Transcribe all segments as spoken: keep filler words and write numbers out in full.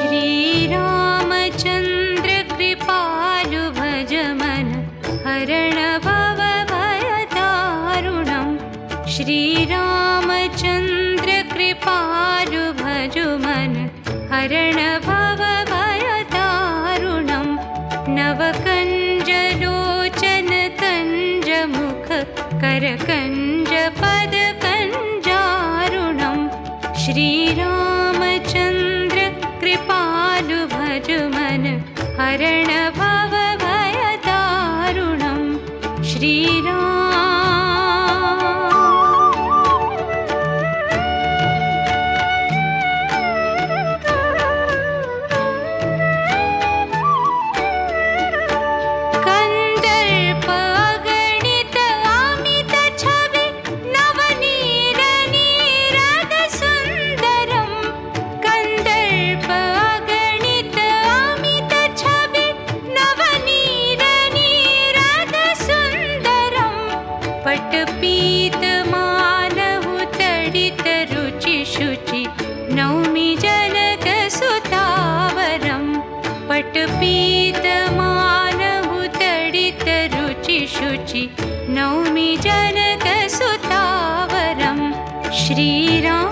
श्रीरामचन्द्र कृपालु भज मन हरण भव भयदारुणम् श्रीरामचन्द्र कृपालु भज मन हरण भव भयदारुणम् नवकञ्जलोचन कञ्जमुख करकञ्ज पदकञ्जारुणम् श्रीरामचन्द्र कृपालु भज मन हरण भव भयदारुणम् श्रीराम पीत मानहु तडित रुचि शुचि नौमि जनक सुतावरम् पटपीत मानहु तडित रुचि शुचि नौमि जनक सुतावरम् श्रीराम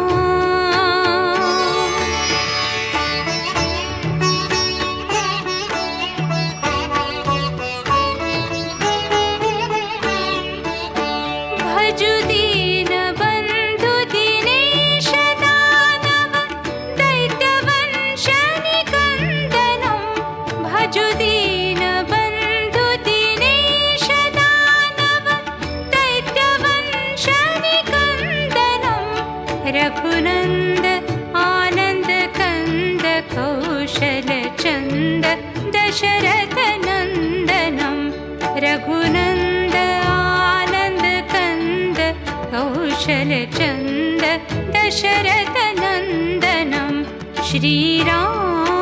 रघुनंद आनंद कंद कौशल चंद दशरथ नंदनम रघुनंद आनंद कंद कौशल चंद दशरथ नंदनम श्रीराम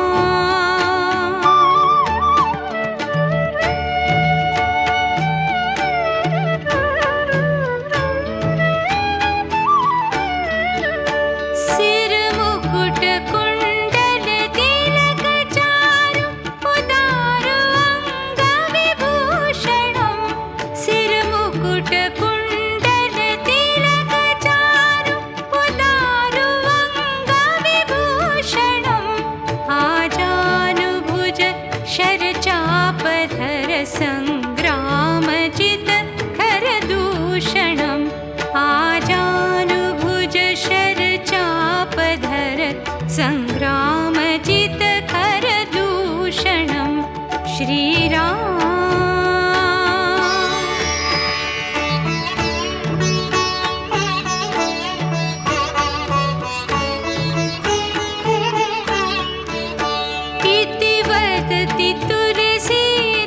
संग्रामजित खरदूषणम् आजानुभुज शरचापधर संग्रामजित खरदूषणम् श्रीराम इति वदति तुलसी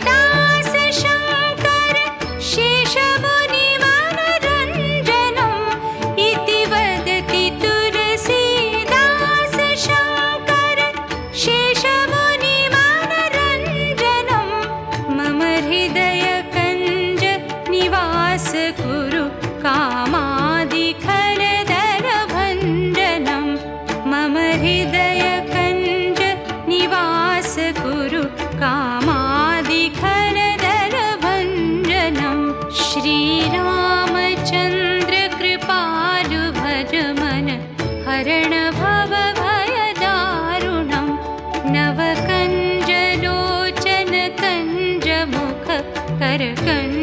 कुरु कामादिखरदर भञ्जनं मम हृदय कञ्ज निवास कुरु कामादिखरदर भञ्जनं श्रीरामचन्द्र कृपालु भज मन हरण भव भयदारुणं नवकञ्जलोचन कञ्जमुख करकञ्ज